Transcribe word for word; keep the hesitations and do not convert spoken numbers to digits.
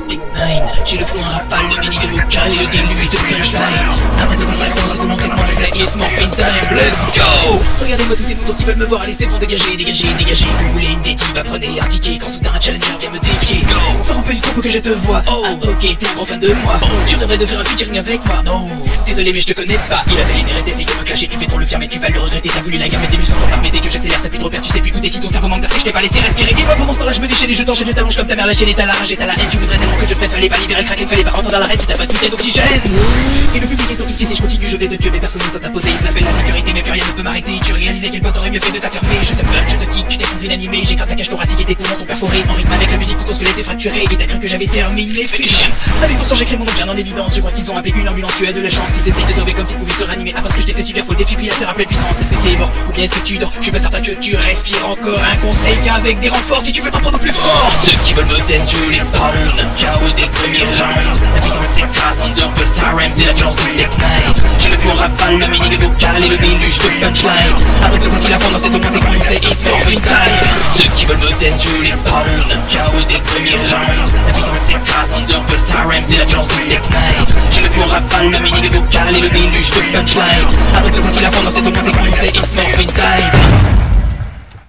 Tech nine. J'ai le flow en rafale, le mini de vocal et le déluge de punchline. Après tout ici, la commence à monter moi, ça y est, morphine time, let's go. Regardez-moi tous ces boutons qui veulent me voir, allez c'est bon, dégagez, dégagez, dégagez. Vous voulez une dédive, apprenez à ticket quand soudain un challenger vient me défier. Ça rend pas du tout pour que je te vois. Oh, ah, ok, t'es un grand fan de moi. Tu rêverais de faire un featuring avec moi. Non, désolé mais je te connais pas. Il avait les mérites d'essayer de me clasher, tu fais trop le fier mais tu vas le regretter. T'as voulu la gamme et des muscles sans t'en dès que j'accélère, t'as plus trop peur, tu sais plus où t'es si ton cerveau manque d'air, si je t'ai pas laissé respirer. Et moi pendant ce temps là je me déchaîne et je t'enchaîne, je t'allonge comme ta mère la chaîne et t'as la rage et t'as la haine. Tu voudrais tellement que je fasse, fallait pas libérer le crack, il fallait pas rentrer dans l'arène si t'as pas tout d'oxygène. Et le public est horrifié, si je continue je vais te tuer, mais personne ne s'en t'imposer. Ils appellent la sécurité mais plus rien ne peut m'arrêter. Tu réalisais quel point t'aurais mieux fait de t'affermer. Je te bloque, je te kick, tu t'es foutu inanimé. J'écarte ta cage thoracique et tes poumons sont perforés. En rythme avec la musique, tout ton squelette est fracturé. Et t'as cru que j'avais terminé, fais chier. Avec ton sang j'écris mon nom bien en évidence. Je crois qu'ils ont appelé une ambulance, tu as de la chance. Ils essayent de sauver comme s'ils pouvaient te ranimer. Ah parce que je t'ai fait subir, faut le défibrillateur à pleine puissance. Est-ce que t'es mort ou bien est-ce que tu dors? Je suis pas certain que tu respires encore. Un conseil qu'avec des renforts si tu veux t'en prendre plus fort. Ceux qui veulent me test, je les pardonne. K O dès le premier round. La puissance s'écrase, underbust, R M, c'est la violence du Tech nine. J'ai le flow rafale, le mini de vocal et le déluge de punchline. Après tout ceci la pendant cette montée commencée et c'est freestyle. Ceux qui veulent me test, je les pardonne. K O dès le premier round. La puissance s'écrase, underbust, R M, c'est la violence du Tech nine. J'ai le flow rafale, le mini de vocal et le déluge de punchline. Après tout ceci la pendant cette montée commencée et c'est freestyle.